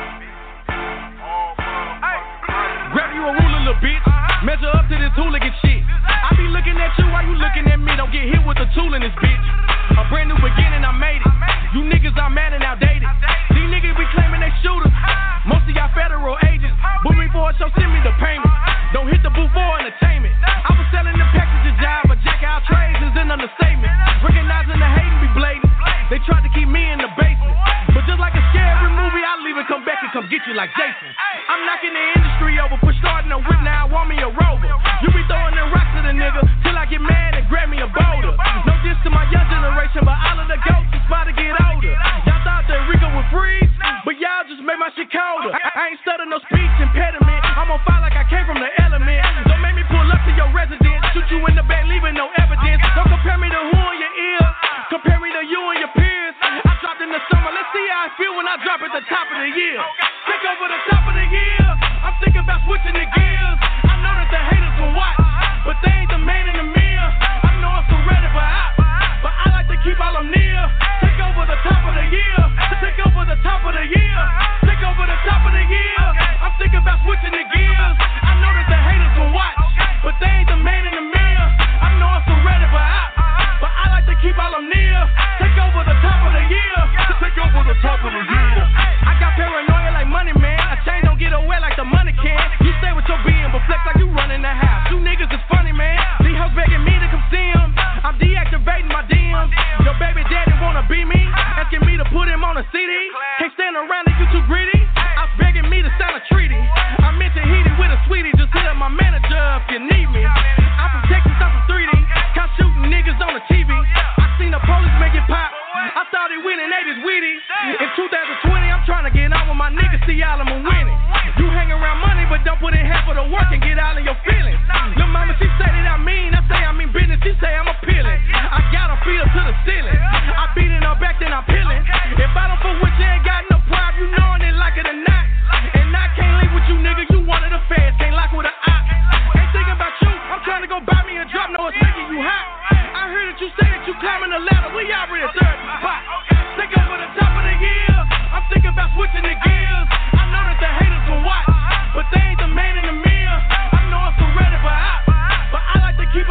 N: Oh, hey, grab you a ruler, little bitch. Measure up to this hooligan shit. I be looking at you while you looking at me. Don't get hit with a tool in this bitch. A brand new beginning, I made it. You niggas are mad and outdated. These niggas be claiming they shooters. Most of y'all federal agents. Book me for a show, send me the payment. Don't hit the booth for entertainment. I was selling the package job, but jack out trades is an understatement. Recognizing the hating be blatant. They tried to keep me in the basement. But just like a scary movie, I leave it, come back and come get you like Jason. I'm knocking the industry over, push starting a whip, now I want me a rover. You be throwing them rocks at a nigga till I get mad and grab me a boulder. No diss to my young generation, but all of the goats is about to get older. Y'all thought that Rico would freeze, but y'all just made my shit colder. I ain't stuttering no speech impediment. I'm on fire like I came from the element. Don't make me pull up to your residence, shoot you in the back, leaving no evidence. Don't compare me to who in your ear, compare me to you and your peers. I dropped in the summer, let's see how I feel when I drop at the top of the year. Take over the top of the year, I'm thinking about switching the gears. I know that the haters will watch, but they ain't the man in the mirror. I know I'm so ready for out, but I like to keep all them near. Take over the top of the year, take over the top of the year, take over the top of the year. I'm thinking about switching the gears. I know that the haters will watch, but they ain't the man in the mirror. I know I'm so ready for out, but I like to keep all them near. Take over the top of the year, take over the top of the year. I got paranoia like money, man. A chain don't get away like the money can. You stay with your being, but flex like you running the house. You niggas is funny, man. These hoes begging me to come see them. I'm deactivating my D Ms. Your baby daddy wanna be me, asking me to put him on a C D. Can't stand around if you too greedy. I was begging me to sign a treaty. I meant to hit it with a sweetie. Just hit up my manager if you need me. I'm from Texas, I'm from three D. Caught shooting niggas on the T V. I seen the police make it pop. I thought he winning, they just weedy. In two thousand twenty, I'm trying to get on with my niggas, see all of them winning. You hang around money, but don't put in half of the work and get all of your feelings. Lil' mama, she say that I mean, I say I mean business, she say I'm appealing. I got her feet up to the ceiling. I beat in her back, then I'm peeling. If I don't fuck with you, ain't got no pride, you knowin' it like it or not. And I can't link with you, nigga, you one of the feds, can't lock with a op. Ain't thinking about you, I'm trying to go buy me a drop, no, it's making you hot. I heard that you say that you climbing the ladder, we already third spot. Take over the top of the year, I'm thinking about switching the gears. I know that the haters will watch, but they ain't the man in the mirror. I know I'm so ready for out, but I like to keep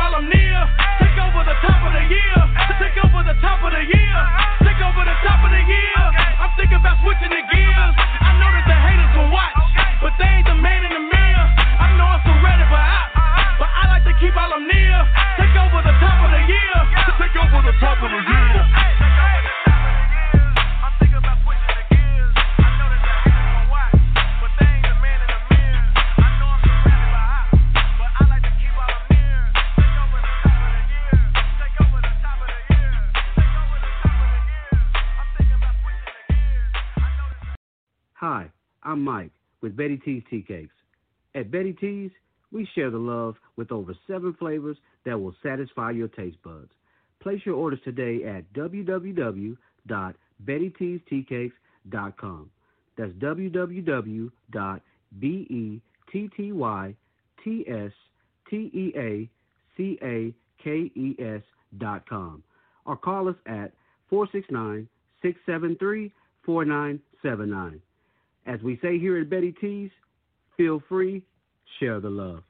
N: while I'm near. Take over the top of the year. Take over the top of the year. Take over the top of the year. I'm thinking about switching the gears. I know that the haters gon' watch, but they ain't the man in the mirror. I know it's already but I, but I like to keep all I'm near. Take over the top of the year. Take over the top of the year.
O: Hi, I'm Mike with Betty T's Tea Cakes. At Betty T's, we share the love with over seven flavors that will satisfy your taste buds. Place your orders today at w w w dot betty teas tea cakes dot com. That's w w w dot betty teas dot com or call us at four six nine, six seven three, four nine seven nine. As we say here at Betty T's, feel free, share the love.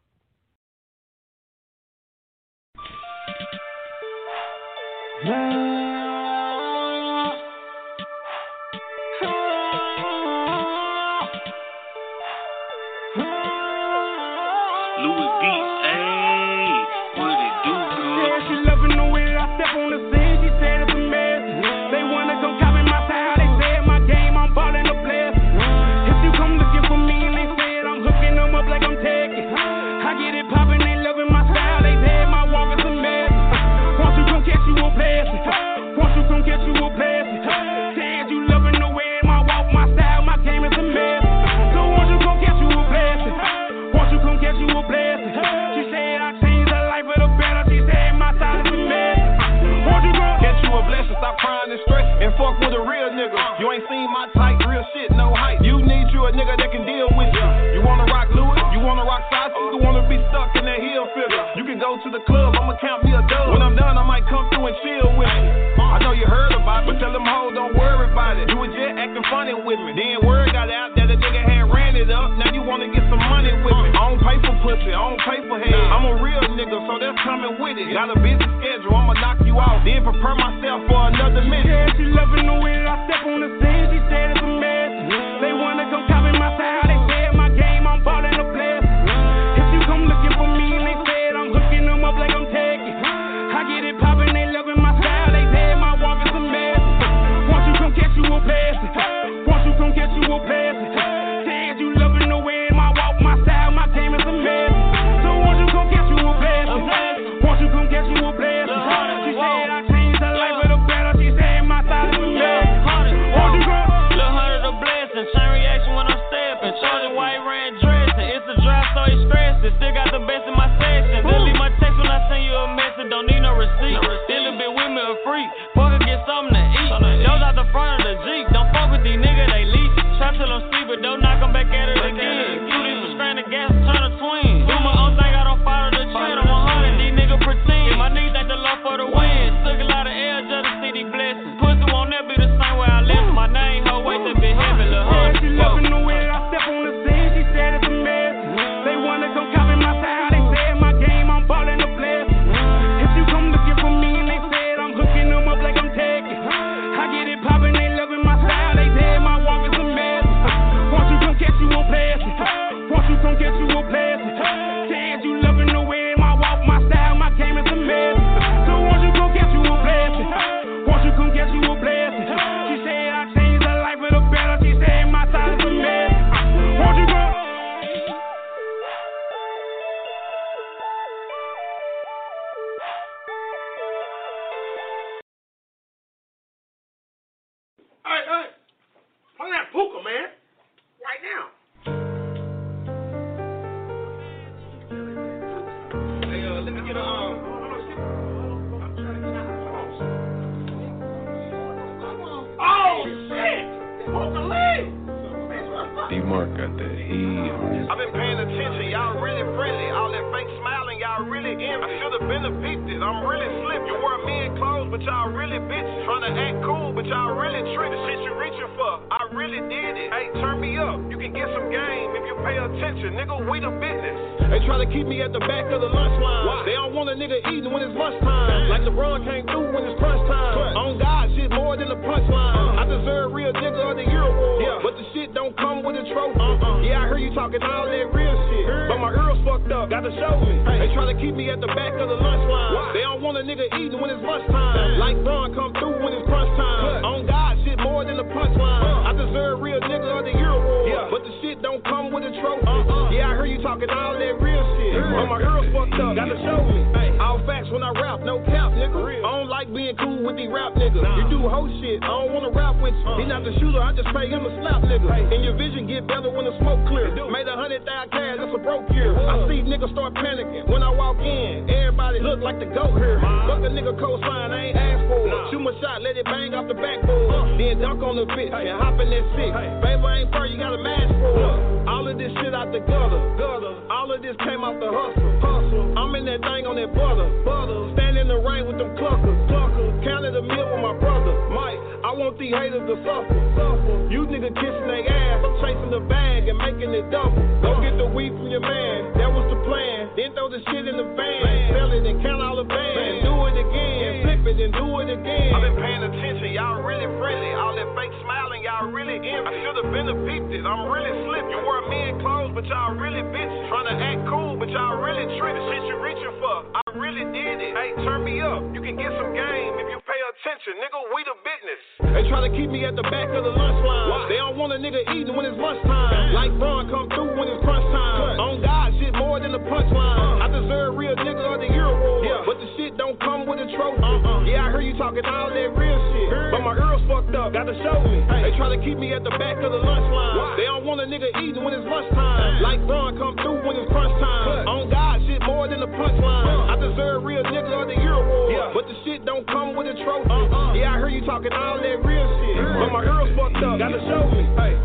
N: Louis Beats, ayy, what it do, girl?
F: Yeah, she loving the way that I step on the scene. She said it's a mess. They wanna come copy my style. They said my game, I'm ballin' the bless. If you come looking for me and they said I'm hooking them up like I'm taking, I get it poppin', they loving my style. They said my walk is a mess. Won't you come catch you a blessing? Won't you come catch you a blessing? Said you loving the way my walk, my style, my game is a mess. So won't you come catch you a blessing? Won't you come catch you a blessing? She said I changed her life for the better. She said my style is a mess. Won't you come
P: catch you a blessing? Stop crying and stressing and fuck with a real nigga. You ain't seen my type, real shit, no hype. You need you a nigga that can deal with you. You wanna rock Louis? You wanna rock Saucy? You wanna be stuck in that heel figure? You can go to the club, I'ma count me a dub. When I'm done, I might come through and chill with you. I know you heard about it, but tell them hoes don't worry about it. You was just acting funny with me. Then word got out that a nigga had ran it up. Now you wanna get some money with me. I don't pay for pussy, I don't pay for head. I'm a real nigga, so that's coming with it. Got a busy schedule, I'ma knock you out. Then prepare myself for another minute.
F: Yeah, she loving the way that I step on the scene. She said it's a mess. They wanna come copy my style. They said my game, I'm ballin' the bless. If you come looking for me and they said I'm hooking them up like I'm taking, I get it poppin', they loving my style. They said my walk is a mess. Won't you come catch you a blessing? Won't you come catch you a blessing? Said you loving the way my walk, my style, my game is a mess. So won't you come catch you a blessing? Won't you come catch you a blessing? She said I changed her life for the better. She said my style is a mess. Won't you come?
Q: Lil' Hunter the blessing, same reaction when I'm stepping. Charlie White ran dressing, it's a drive so he stressing. Still got the best in my section. Delete my text when I send you a message, don't need no receipt. Still a bit with me a freak, fuck get something to eat. Those out the front of the Jeep, don't fuck with these niggas, they leech. Try till I'm sleep, but don't knock them back at it again. You these some stranded gas, turn a twin. Do my own thing, I don't follow the trend. I'm one hundred, these niggas pretend. My niggas think the love for the win. Took a lot of L just to see these blessings. Pussy won't never be the same way I left. My name, her weight, that been heavy, lil'
F: yeah, she loving the way that I step on the scene. She said it's a mess. They wanna come copy my style. They said my game, I'm ballin' the bless. If you come looking for me and they said I'm hooking them up like I'm taking, I get it poppin', they loving my style. They said my walk is a mess. Won't you come catch you a blessing? Won't you come catch you a blessing? Said you loving the way my walk, my style, my game is a mess. So won't you come catch you a blessing? Won't you come catch you a blessing? She said I changed her life for the better. She said my style is a mess. Won't you come?
K: Hey, hey, play that puka, man, right now. Hey, uh, let me get a, um, oh, shit, puka leg.
M: D-Mark got that heat on.
P: I've been paying attention, y'all really friendly. All that fake smiling, y'all really envy. I should have been evicted, I'm really slipped. You wear men clothes, but y'all really bitches. Trying to act cool, but y'all really trick. The shit you reaching for, I really did it. Hey, turn me up. You can get some game if you pay attention. Nigga, we the business.
R: They try to keep me at the back of the lunch line. Why? They don't want a nigga eating when it's lunchtime. Like LeBron came through when it's crunch time. What? On God, shit more than the punchline. Uh. I deserve real nigga of the year award. Yeah. But the shit don't come with a trophy. Uh-uh. Yeah, I heard you talking all that real shit. Heard. But my earls fucked up, got to show me. Hey. They try to keep me at the back of the lunch line. Why? They don't want a nigga eating when it's lunchtime. Damn. Like Bron come through when it's crunch time. What? On God, shit more than the punchline. Uh. I deserve real nigga of the year award. Yeah. But the shit don't come with a trophy. Uh-uh. Yeah, I heard you talking all that real shit. Heard. But my earls fucked up, got to show me. Hey. All facts when I rap, no cap, nigga. Real. I don't like being cool with these rap niggas. Nah. You do hoe shit, I don't wanna rap with you. Uh. He not the shooter, I just pay him a slap nigga. Hey. And your vision get better when the smoke clear. Made a hundred thousand cash, that's a broke year. Whoa. I see niggas start panicking when I walk in. Everybody look like the goat here. Uh. Fuck a nigga cosign, I ain't asked for it. Nah. Shoot my shot, let it bang off the backboard. Uh. Then dunk on the bitch hey. and hop in that six. Hey. Baby ain't fur, you got a mask for it. Uh. All of this shit out the gutter. gutter. All of this came out the hustle. hustle. I'm in that thing on that butter. butter. Stand in the rain with them cluckers. cluckers. Counted a meal with my brother. Mike, I want these haters to suffer. suffer. You niggas kissing their ass. I'm chasing the bag and making it double. Go get the weed from your man. That was the plan. Then throw the shit in the van. Sell it and count all the bands. Do it again. Flip it and do it again. I've been paying attention. Y'all really friendly. All that fake smiling. Y'all really envy. I should have been a peeped it. I'm really slipped. You wear men clothes, but y'all really bitches. Trying to act cool, but y'all really tripping. Shit you reaching for. I really did it. Hey, turn me up. You can get some game if you pay attention. Nigga, we the business. They try to keep me at the back of the lunch line. Why? They don't want a nigga eating when it's lunchtime. Damn. Like Bron come through when it's crunch time. What? On God, shit more than the punchline. Uh. I deserve real nigga of the year award. Yeah. But the shit don't come with a trophy. Uh-uh. Yeah, I heard you talking all that real shit. Heard. But my earls fucked up, got to show me. Hey. They try to keep me at the back of the lunch line. Why? They don't want a nigga eating when it's lunchtime. Damn. Like Bron come through when it's crunch time. What? On God, shit more than the punchline. Uh. I deserve real nigga of the year award. Yeah. But the shit don't come with a trophy. Uh-uh. Yeah, I heard you talking all that real shit. Heard. But my earls fucked up, got to show me. Hey.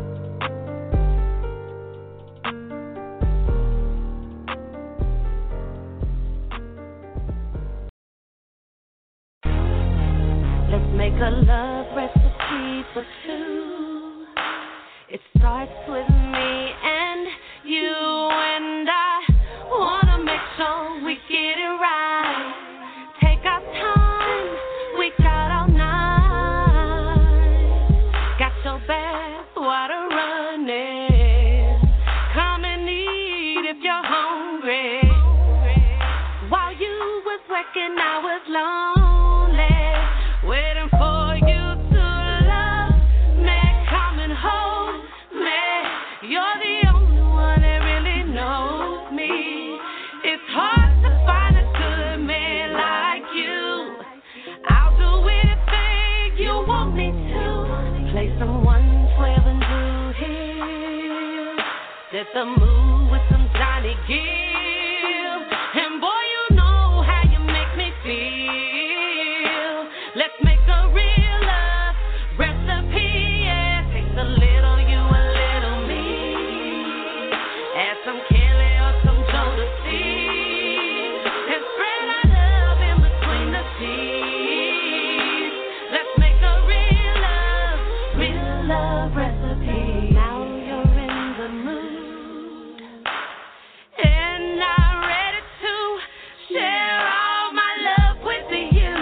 C: Let's make a love recipe for two. It starts with me and you, and I wanna make sure we get it right. Take our time, we got all night. Got your bath water running. Come and eat if you're hungry. While you was working, I was lonely, waiting for you to love me. Come and hold me. You're the only one that really knows me. It's hard to find a good man like you. I'll do anything you want me to. Play some one twelve and do here. Set the mood with some Johnny Gill. And boy, you know how you make me feel. Let's make a real love recipe. Yeah, takes a little you, a little me. Add some Kelly or some Jodeci. And spread our love in between the sheets. Let's make a real love, real love recipe. Now you're in the mood, and I'm ready to share all my love with you.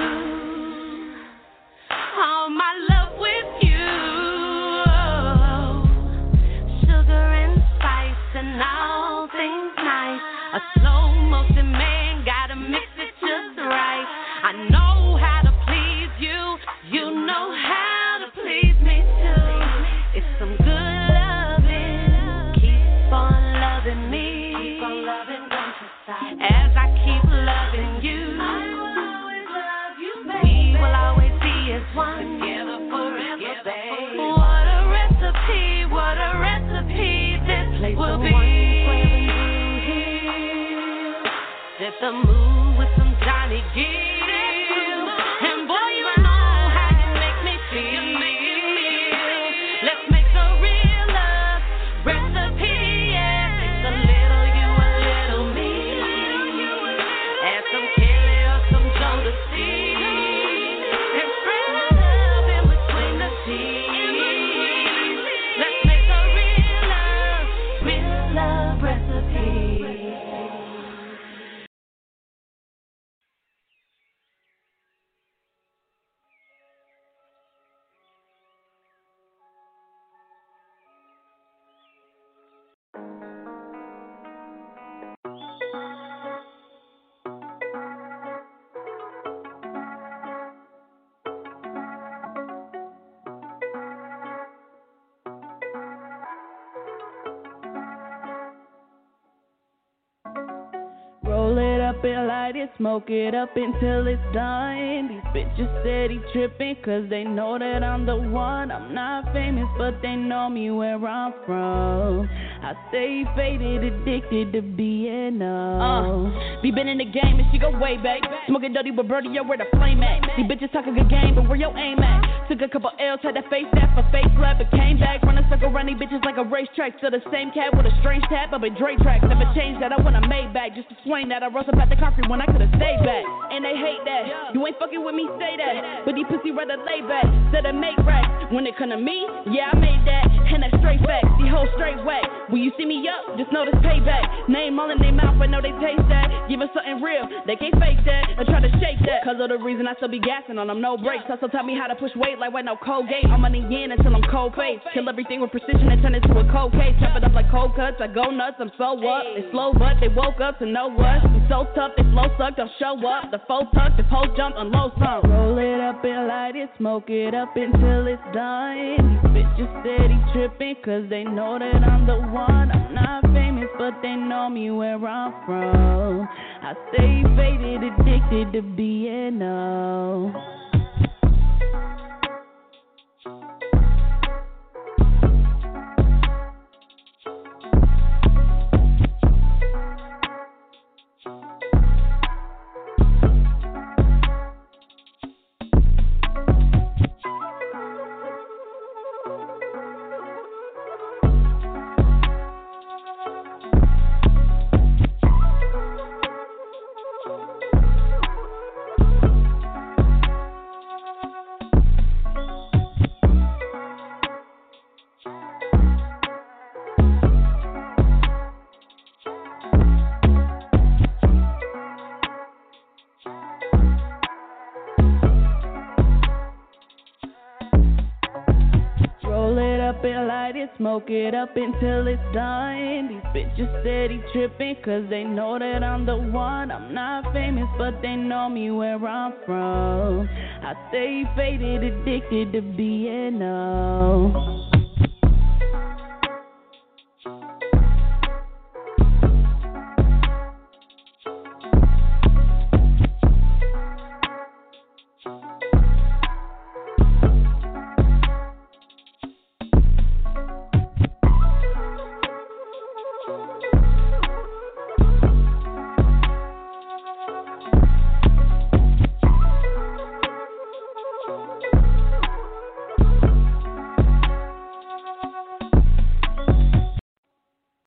C: All my love with you. Sugar and spice and all things nice. A slow motion man, gotta mix it just right. I know how to please you. You know how to please me too. It's some good loving. Keep on loving me. Keep on loving, don't you stop. As I keep loving you, I will always love you, baby. We will always be as one. Together forever, babe. What a recipe, what a recipe this Play will be. Set the mood with some Johnny Gill. And boy, you know how you make me feel. Let's make a real love recipe. Yeah, takes a little you, a little me. Add some Kelly or some Jodeci. And spread our love in between the sheets.
J: and light it, smoke it up until it's done. These bitches steady tripping cause they know that I'm the one. I'm not famous but they know me where I'm from. I stay faded, addicted to being up.
S: Uh, we been in the game and she go way back. Smoking dirty with Birdie, yo, where the flame at? These bitches talking good game, but where your aim at? Took a couple L's, had to face that for face slap, but came back. Run a circle around these bitches like a racetrack. Still the same cat with a strange tap, up in Dre tracks. Never changed that, I want a Maybach. Just to swing that, I rose up at the concrete when I could've stayed back. And they hate that, you ain't fucking with me, say that. But these pussy rather lay back, said I make racks. When it come to me, yeah, I made that. And that's straight facts, these hoes straight whack. When you see me up, just know this payback. Name all in their mouth, I know they taste that. Give us something real, they can't fake that. Or try to shake that, cause of the reason I still be gassing on them, no breaks. Hustle taught me how to push weight like with no Colgate. I'm on the yen until I'm cold faced. Kill everything with precision and turn it to a cold case. Chop it up like cold cuts, I go nuts, I'm so up. They slow but they woke up to know what. I'm so tough, they flow suck, don't show up. The foe tuck, the pole jump, unload some.
J: Roll it up and light it, smoke it up until it's done. These bitches steady tripping cause they know that I'm the one. I'm not famous but they know me where I'm from. I stay faded, addicted to being up. Smoke it up until it's done. These bitches steady tripping cause they know that I'm the one. I'm not famous but they know me where I'm from. I stay faded, addicted to being up.
E: We'll be right back.